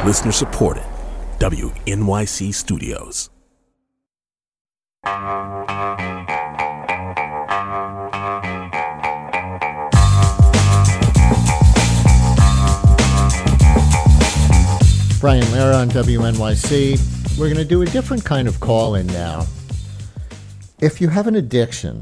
Listener supported. WNYC Studios. Brian Lehrer on WNYC. We're going to do a different kind of call-in now. If you have an addiction,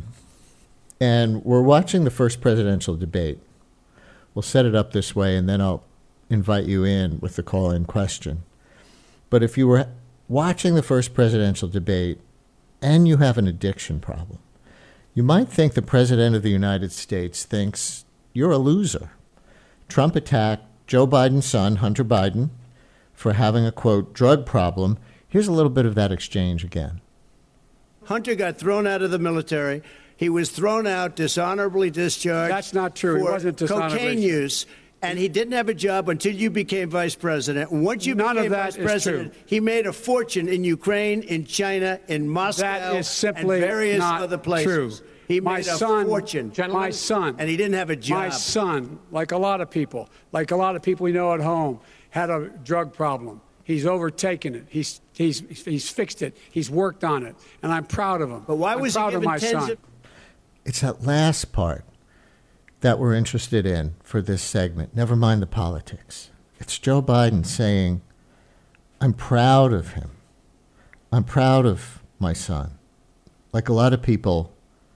and we're watching the first presidential debate, we'll set it up this way, and then I'll invite you in with the call-in question. But if you were watching the first presidential debate and you have an addiction problem, you might think the President of the United States thinks you're a loser. Trump attacked Joe Biden's son, Hunter Biden, for having a, quote, drug problem. Here's a little bit of that exchange again. Hunter got thrown out of the military. He was thrown out, dishonorably discharged. That's not true. He wasn't dishonorably. Cocaine use, and he didn't have a job until you became vice president. Once you became vice president, he made a fortune in Ukraine, in China, in Moscow, that is simply and various not other places. True. He made a fortune. My son. And he didn't have a job. My son, like a lot of people we know at home, had a drug problem. He's overtaken it. He's fixed it. He's worked on it. And I'm proud of him. But why was he given my son? It's that last part that we're interested in for this segment. Never mind the politics. It's Joe Biden saying, I'm proud of him. I'm proud of my son. Like a lot of people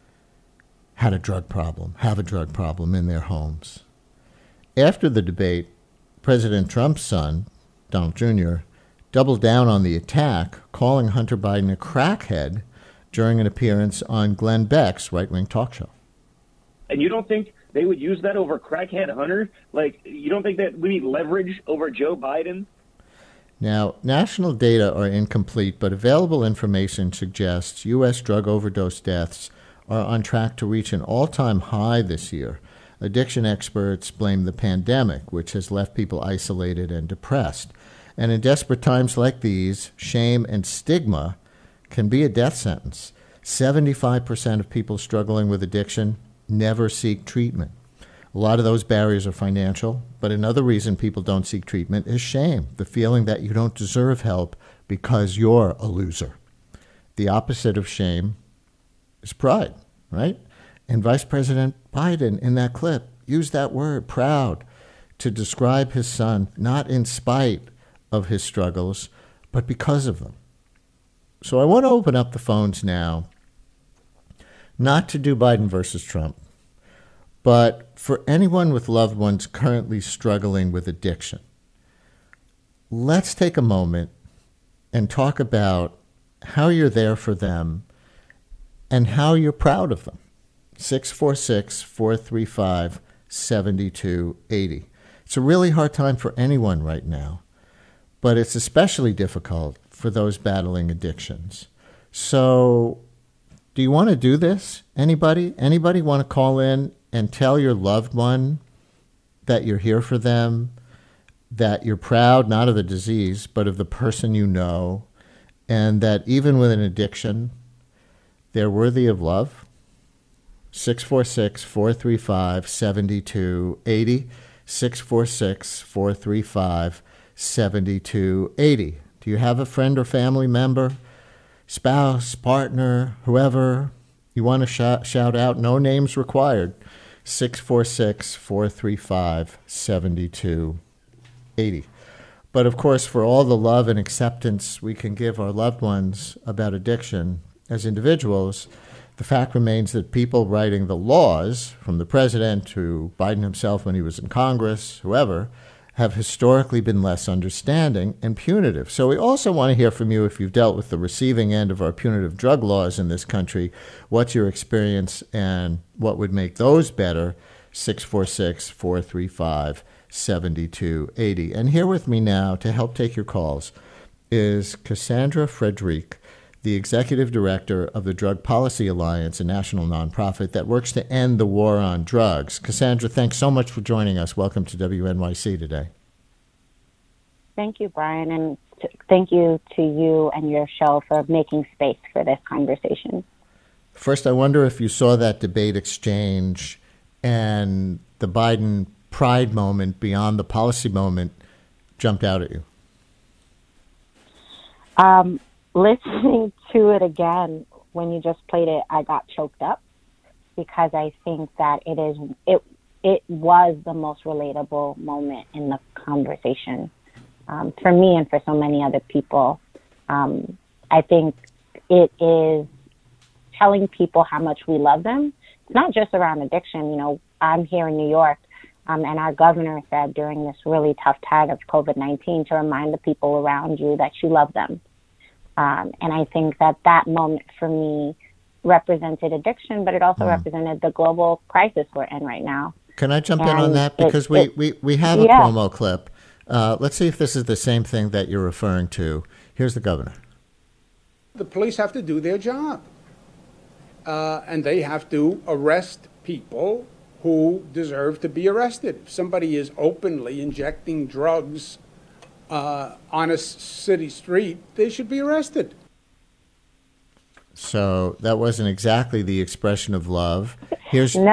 have a drug problem in their homes. After the debate, President Trump's son, Donald Jr., doubled down on the attack, calling Hunter Biden a crackhead during an appearance on Glenn Beck's right-wing talk show. And you don't think they would use that over crackhead Hunter? Like, you don't think that we need leverage over Joe Biden? Now, national data are incomplete, but available information suggests U.S. drug overdose deaths are on track to reach an all-time high this year. Addiction experts blame the pandemic, which has left people isolated and depressed. And in desperate times like these, shame and stigma can be a death sentence. 75% of people struggling with addiction never seek treatment. A lot of those barriers are financial, but another reason people don't seek treatment is shame, the feeling that you don't deserve help because you're a loser. The opposite of shame is pride, right? And Vice President Biden, in that clip, used that word, proud, to describe his son, not in spite of his struggles, but because of them. So I want to open up the phones now, not to do Biden versus Trump, but for anyone with loved ones currently struggling with addiction. Let's take a moment and talk about how you're there for them and how you're proud of them. 646-435-7280. It's a really hard time for anyone right now, but it's especially difficult for those battling addictions. So do you want to do this? Anybody want to call in and tell your loved one that you're here for them, that you're proud not of the disease, but of the person you know, and that even with an addiction, they're worthy of love? 646-435-7280, 646-435-7280. Do you have a friend or family member, spouse, partner, whoever you want to shout out? No names required. 646-435-7280. But of course, for all the love and acceptance we can give our loved ones about addiction as individuals, the fact remains that people writing the laws, from the president to Biden himself when he was in Congress, whoever, have historically been less understanding and punitive. So we also want to hear from you if you've dealt with the receiving end of our punitive drug laws in this country. What's your experience and what would make those better? 646-435-7280. And here with me now to help take your calls is Cassandra Frederique, the executive director of the Drug Policy Alliance, a national nonprofit that works to end the war on drugs. Cassandra, thanks so much for joining us. Welcome to WNYC today. Thank you, Brian, and thank you to you and your show for making space for this conversation. First, I wonder if you saw that debate exchange and the Biden pride moment beyond the policy moment jumped out at you. Listening to it again, when you just played it, I got choked up because I think that it was the most relatable moment in the conversation for me and for so many other people. I think it is telling people how much we love them. It's not just around addiction. You know, I'm here in New York, and our governor said during this really tough time of COVID-19 to remind the people around you that you love them. And I think that moment for me represented addiction, but it also represented the global crisis we're in right now. Can I jump in on that? Because we have a promo clip. Let's see if this is the same thing that you're referring to. Here's the governor. The police have to do their job. And they have to arrest people who deserve to be arrested. If somebody is openly injecting drugs on a city street, they should be arrested. So that wasn't exactly the expression of love. Here's Joe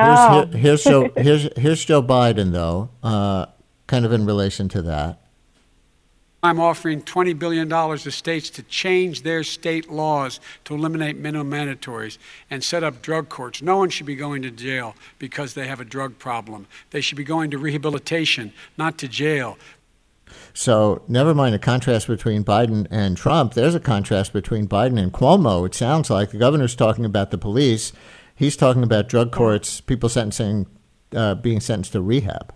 Biden, though, kind of in relation to that. I'm offering $20 billion to states to change their state laws to eliminate minimum mandatories and set up drug courts. No one should be going to jail because they have a drug problem. They should be going to rehabilitation, not to jail. So never mind the contrast between Biden and Trump. There's a contrast between Biden and Cuomo. It sounds like the governor's talking about the police. He's talking about drug courts, people being sentenced to rehab.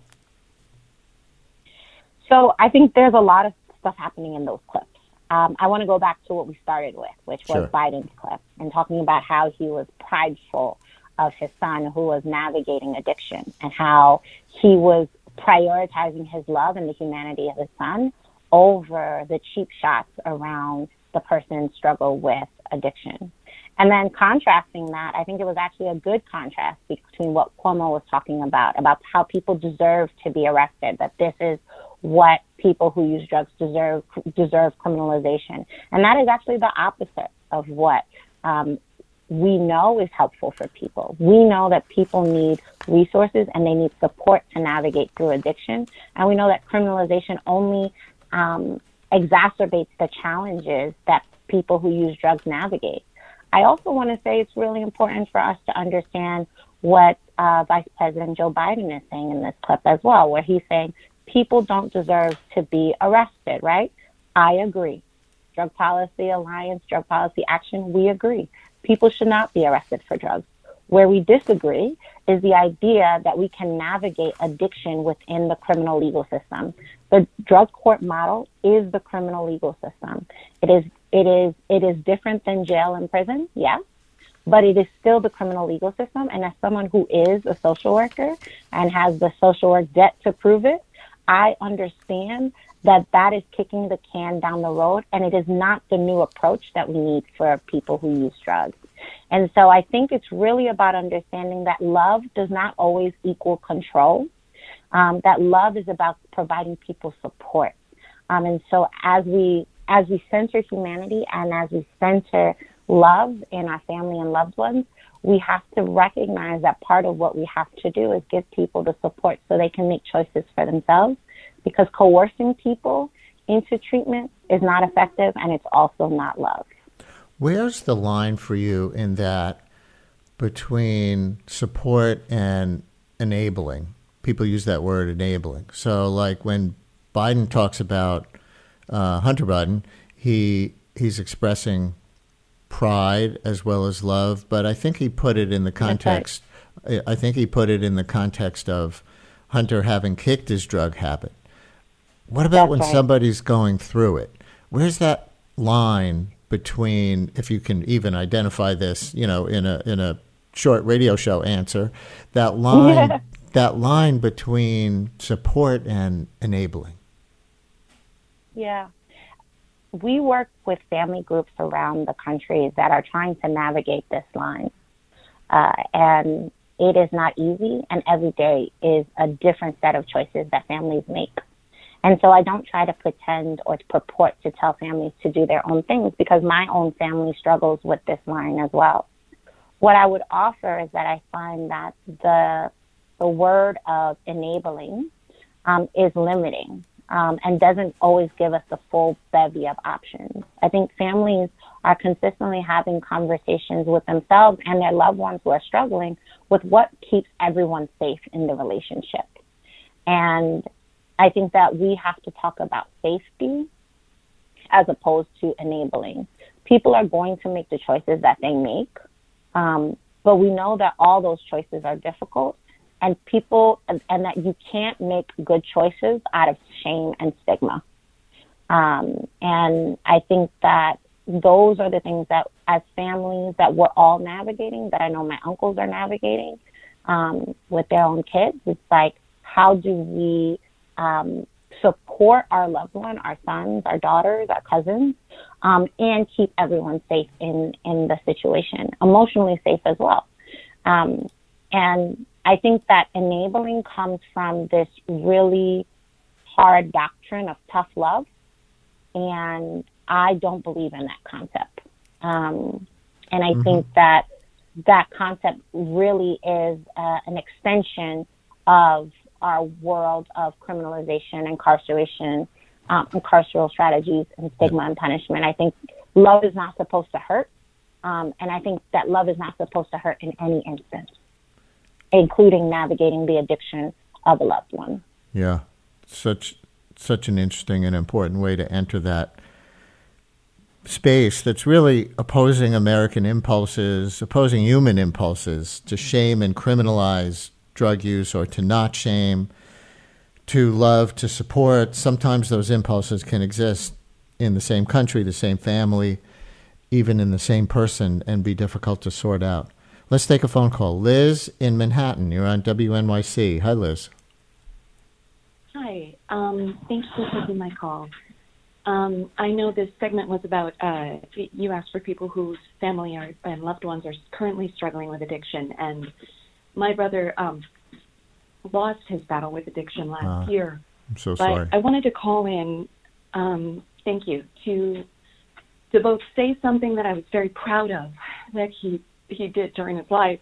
So I think there's a lot of stuff happening in those clips. I want to go back to what we started with, which was Biden's clip, and talking about how he was prideful of his son who was navigating addiction and how he was prioritizing his love and the humanity of his son over the cheap shots around the person's struggle with addiction. And then contrasting that, I think it was actually a good contrast between what Cuomo was talking about how people deserve to be arrested, that this is what people who use drugs deserve criminalization. And that is actually the opposite of what we know is helpful for people. We know that people need resources and they need support to navigate through addiction. And we know that criminalization only exacerbates the challenges that people who use drugs navigate. I also want to say it's really important for us to understand what Vice President Joe Biden is saying in this clip as well, where he's saying people don't deserve to be arrested, right? I agree. Drug Policy Alliance, Drug Policy Action, we agree. People should not be arrested for drugs. Where we disagree is the idea that we can navigate addiction within the criminal legal system. The drug court model is the criminal legal system. It is different than jail and prison, yes, but it is still the criminal legal system. And as someone who is a social worker and has the social work debt to prove it, I understand that is kicking the can down the road, and it is not the new approach that we need for people who use drugs. And so I think it's really about understanding that love does not always equal control, that love is about providing people support. And so as we center humanity and as we center love in our family and loved ones, we have to recognize that part of what we have to do is give people the support so they can make choices for themselves, because coercing people into treatment is not effective and it's also not love. Where's the line for you in that between support and enabling? People use that word, enabling. So like when Biden talks about Hunter Biden, he's expressing pride as well as love, but I think he put it in the context. Right. I think he put it in the context of Hunter having kicked his drug habit. What about when somebody's going through it? Where's that line between, if you can even identify this, in a short radio show answer, that line between support and enabling? Yeah. We work with family groups around the country that are trying to navigate this line. And it is not easy, and every day is a different set of choices that families make. And so I don't try to pretend or to purport to tell families to do their own things, because my own family struggles with this line as well. What I would offer is that I find that the word of enabling is limiting. and doesn't always give us the full bevy of options. I think families are consistently having conversations with themselves and their loved ones who are struggling with what keeps everyone safe in the relationship. And I think that we have to talk about safety as opposed to enabling. People are going to make the choices that they make, but we know that all those choices are difficult, and that you can't make good choices out of shame and stigma. And I think that those are the things that, as families, that we're all navigating, that I know my uncles are navigating with their own kids. It's like, how do we support our loved one, our sons, our daughters, our cousins, and keep everyone safe in the situation, emotionally safe as well. And I think that enabling comes from this really hard doctrine of tough love, and I don't believe in that concept. And I think that concept really is an extension of our world of criminalization, incarceration, carceral strategies, and stigma and punishment. I think love is not supposed to hurt, and I think that love is not supposed to hurt in any instance, including navigating the addiction of a loved one. Yeah, such an interesting and important way to enter that space that's really opposing American impulses, opposing human impulses to shame and criminalize drug use, or to not shame, to love, to support. Sometimes those impulses can exist in the same country, the same family, even in the same person, and be difficult to sort out. Let's take a phone call. Liz in Manhattan, you're on WNYC. Hi, Liz. Hi. Thanks for taking my call. I know this segment was about, you asked for people whose family and loved ones are currently struggling with addiction, and my brother lost his battle with addiction last year. I'm so sorry. I wanted to call in, thank you, to both say something that I was very proud of that he did during his life,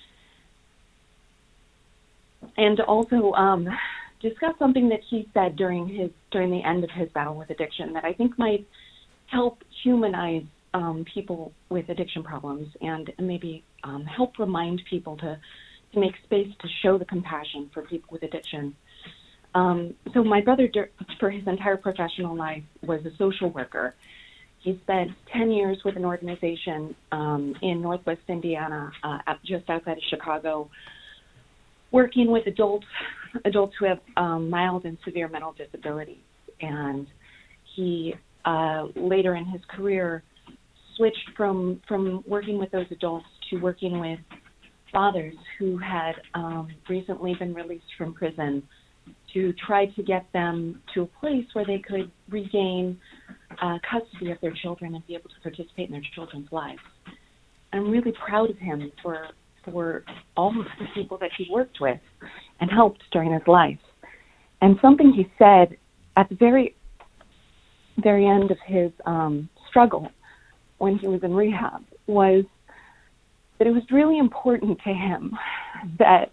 and to also discuss something that he said during the end of his battle with addiction that I think might help humanize people with addiction problems, and maybe help remind people to make space to show the compassion for people with addiction. So my brother, for his entire professional life, was a social worker. He spent 10 years with an organization in Northwest Indiana, just outside of Chicago, working with adults who have mild and severe mental disabilities. And he, later in his career, switched from working with those adults to working with fathers who had recently been released from prison, to try to get them to a place where they could regain custody of their children and be able to participate in their children's lives. I'm really proud of him for all of the people that he worked with and helped during his life. And something he said at the very, very end of his struggle when he was in rehab was that it was really important to him that,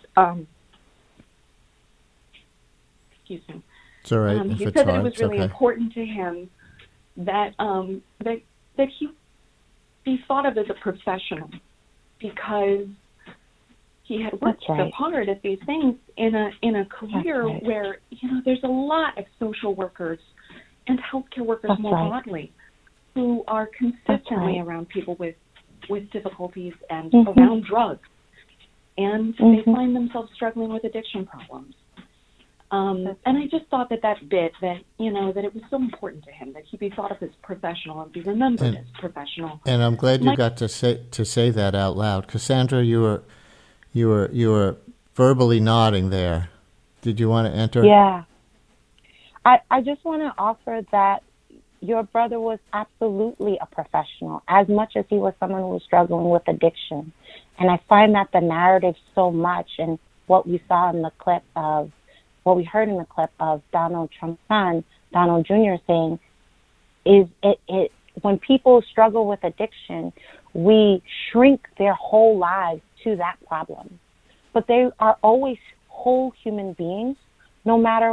excuse me. It's all right. He said that it was really important to him that that he be thought of as a professional, because he had worked so hard at these things in a career where, there's a lot of social workers and healthcare workers more broadly who are consistently around people with difficulties and around drugs, and they find themselves struggling with addiction problems. And I just thought that bit, that it was so important to him that he be thought of as professional and be remembered as professional. And I'm glad you got to say that out loud. Cassandra, you were verbally nodding there. Did you want to enter? Yeah. I just want to offer that your brother was absolutely a professional, as much as he was someone who was struggling with addiction. And I find that the narrative so much, and what we saw in the clip of, what we heard in the clip of Donald Trump's son, Donald Jr., saying, is it when people struggle with addiction, we shrink their whole lives to that problem. But they are always whole human beings, no matter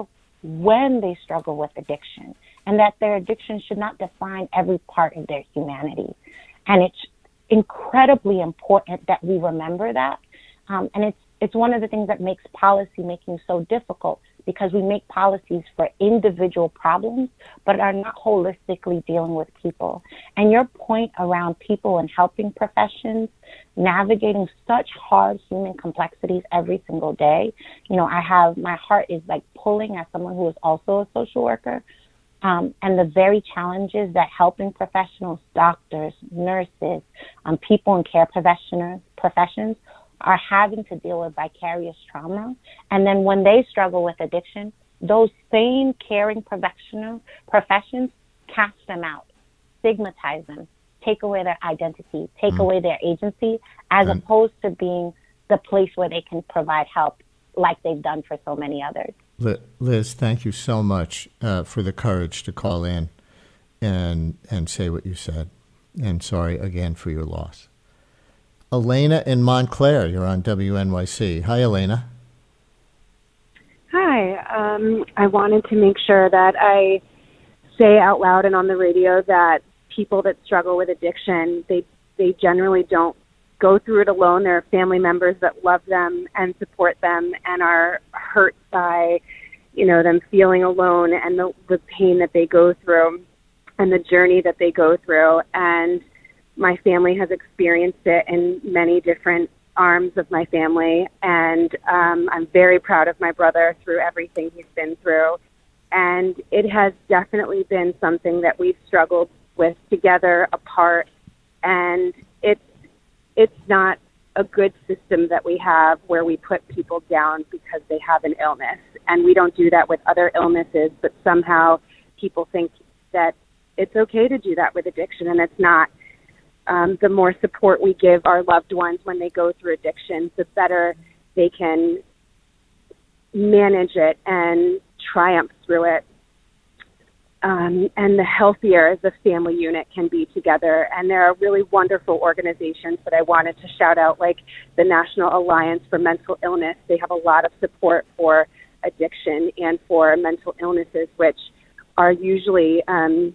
when they struggle with addiction, and that their addiction should not define every part of their humanity. And it's incredibly important that we remember that. And it's one of the things that makes policy making so difficult, because we make policies for individual problems, but are not holistically dealing with people. And your point around people and helping professions, navigating such hard human complexities every single day. You know, my heart is like pulling as someone who is also a social worker. And the very challenges that helping professionals, doctors, nurses, people in care professions are having to deal with vicarious trauma. And then when they struggle with addiction, those same caring professions cast them out, stigmatize them, take away their identity, take away their agency, as opposed to being the place where they can provide help like they've done for so many others. Liz, thank you so much for the courage to call in and say what you said. And sorry again for your loss. Elena in Montclair, you're on WNYC. Hi, Elena. Hi. I wanted to make sure that I say out loud and on the radio that people that struggle with addiction, they generally don't go through it alone. There are family members that love them and support them and are hurt by, them feeling alone and the pain that they go through and the journey that they go through. And my family has experienced it in many different arms of my family, and I'm very proud of my brother through everything he's been through. And it has definitely been something that we've struggled with together, apart, and it's not a good system that we have where we put people down because they have an illness. And we don't do that with other illnesses, but somehow people think that it's okay to do that with addiction, and it's not. The more support we give our loved ones when they go through addiction, the better they can manage it and triumph through it. And the healthier the family unit can be together. And there are really wonderful organizations that I wanted to shout out, like the National Alliance for Mental Illness. They have a lot of support for addiction and for mental illnesses, which are usually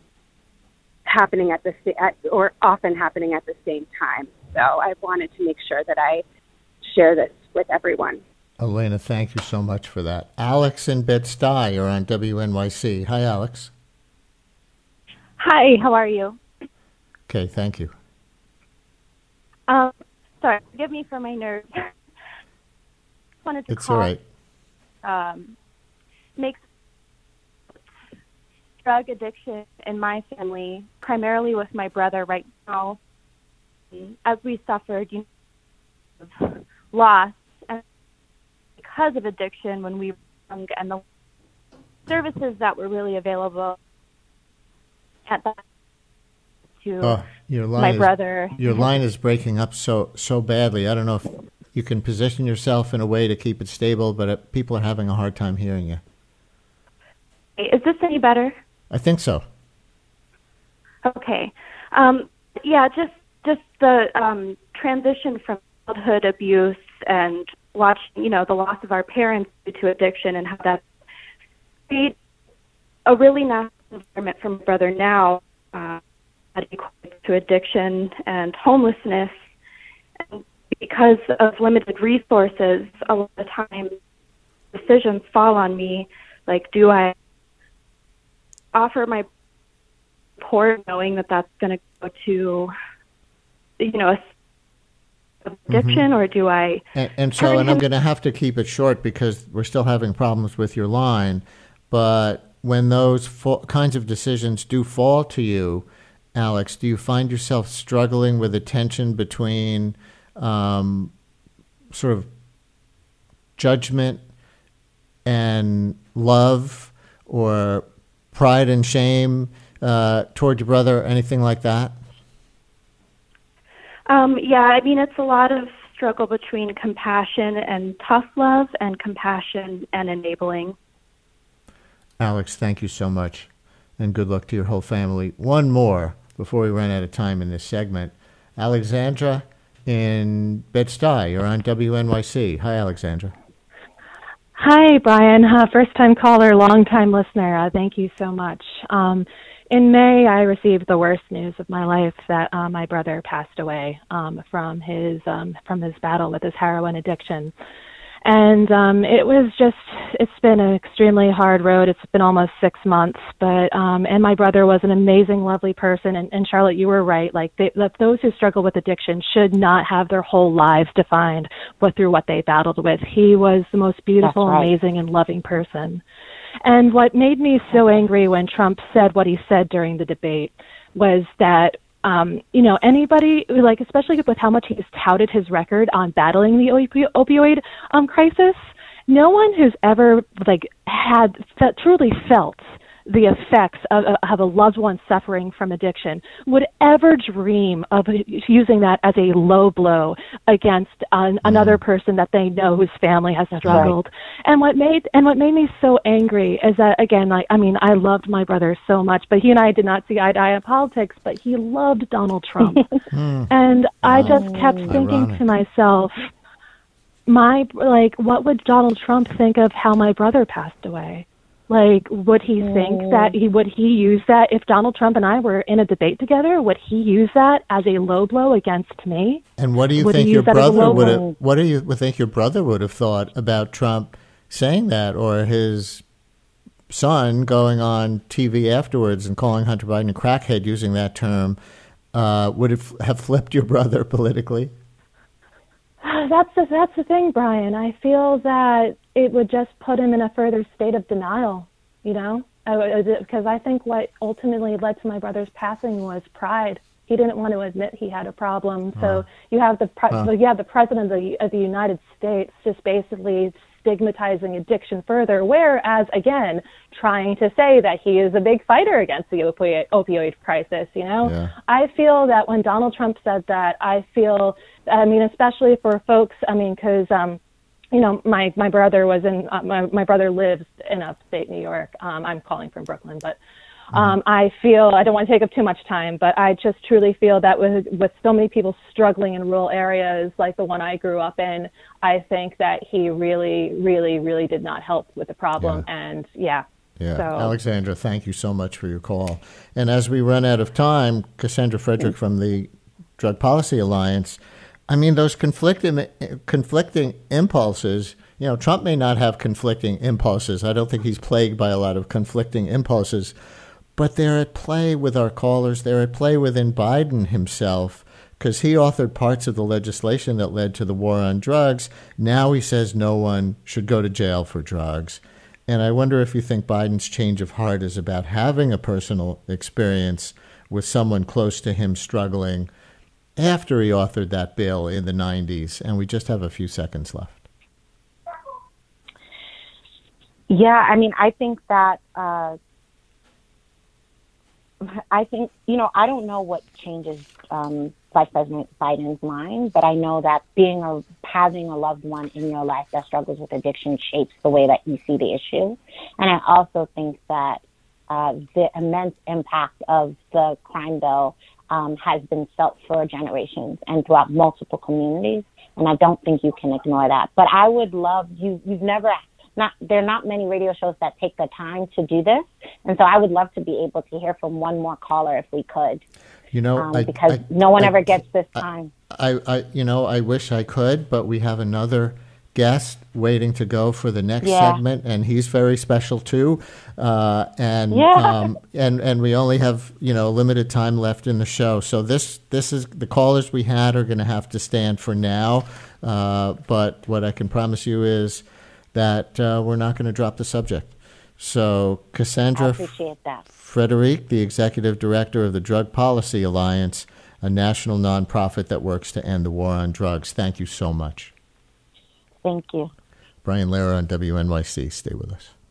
often happening at the same time. So I wanted to make sure that I share this with everyone. Elena, thank you so much for that. Alex in Bed-Stuy, you're on WNYC. Hi, Alex. Hi, how are you? Okay, thank you. Sorry, forgive me for my nerves. Wanted to it's call. All right. Makes drug addiction in my family, primarily with my brother right now, as we suffered loss and because of addiction when we were young, and the services that were really available at that to my brother. Your line is breaking up so badly. I don't know if you can position yourself in a way to keep it stable, but people are having a hard time hearing you. Is this any better? I think so. Okay. Just the transition from childhood abuse and watching, the loss of our parents due to addiction, and how that created a really nasty environment for my brother now, to addiction and homelessness. And because of limited resources, a lot of times decisions fall on me. Like, do I offer my support knowing that that's going to go to, addiction, or do I? And I'm going to have to keep it short because we're still having problems with your line. But when those kinds of decisions do fall to you, Alex, do you find yourself struggling with a tension between sort of judgment and love, or pride and shame toward your brother, anything like that? It's a lot of struggle between compassion and tough love, and compassion and enabling. Alex, thank you so much, and good luck to your whole family. One more before we run out of time in this segment. Alexandra in Bed-Stuy, you're on WNYC. Hi, Alexandra. Hi, Brian. First-time caller, long-time listener. Thank you so much. In May, I received the worst news of my life that my brother passed away from his battle with his heroin addiction. And it's been an extremely hard road. It's been almost 6 months, and my brother was an amazing, lovely person. And Charlotte, you were right. Like, those who struggle with addiction should not have their whole lives defined through what they battled with. He was the most beautiful, amazing, and loving person. And what made me so angry when Trump said what he said during the debate was that anybody, like, especially with how much he's touted his record on battling the opioid crisis, no one who's ever truly felt the effects of a loved one suffering from addiction would ever dream of using that as a low blow against another person that they know whose family has struggled. Right. And what made me so angry is that, again, I loved my brother so much, but he and I did not see eye to eye in politics, but he loved Donald Trump. And I just kept thinking to myself, what would Donald Trump think of how my brother passed away? Like, would he think that would he use that if Donald Trump and I were in a debate together? Would he use that as a low blow against me? And what do you think your brother would have? What do you think your brother would have thought about Trump saying that, or his son going on TV afterwards and calling Hunter Biden a crackhead using that term? Would it have flipped your brother politically? That's the thing, Brian. I feel that it would just put him in a further state of denial, because I think what ultimately led to my brother's passing was pride. He didn't want to admit he had a problem. So you have the president of the United States just basically stigmatizing addiction further, whereas, again, trying to say that he is a big fighter against the opioid crisis, Yeah. I feel that when Donald Trump said that, especially for folks, because, my brother was my brother lives in upstate New York. I'm calling from Brooklyn, but I feel, I don't want to take up too much time, but I just truly feel that with so many people struggling in rural areas like the one I grew up in, I think that he really, really, really did not help with the problem. And So. Alexandra, thank you so much for your call. And as we run out of time, Cassandra Frederick from the Drug Policy Alliance, those conflicting impulses, Trump may not have conflicting impulses. I don't think he's plagued by a lot of conflicting impulses. But they're at play with our callers. They're at play within Biden himself, because he authored parts of the legislation that led to the war on drugs. Now he says no one should go to jail for drugs. And I wonder if you think Biden's change of heart is about having a personal experience with someone close to him struggling after he authored that bill in the 90s. And we just have a few seconds left. Yeah, I think that... I don't know what changes Vice President Biden's mind, but I know that having a loved one in your life that struggles with addiction shapes the way that you see the issue. And I also think that the immense impact of the crime bill has been felt for generations and throughout multiple communities. And I don't think you can ignore that. But I would love there are not many radio shows that take the time to do this. And so I would love to be able to hear from one more caller if we could. Because no one ever gets this time. I wish I could, but we have another guest waiting to go for the next segment, and he's very special too. And we only have, limited time left in the show. So this is the callers we had are going to have to stand for now. But what I can promise you is that we're not going to drop the subject. So Cassandra Frederick, the Executive Director of the Drug Policy Alliance, a national nonprofit that works to end the war on drugs. Thank you so much. Thank you. Brian Lehrer on WNYC. Stay with us.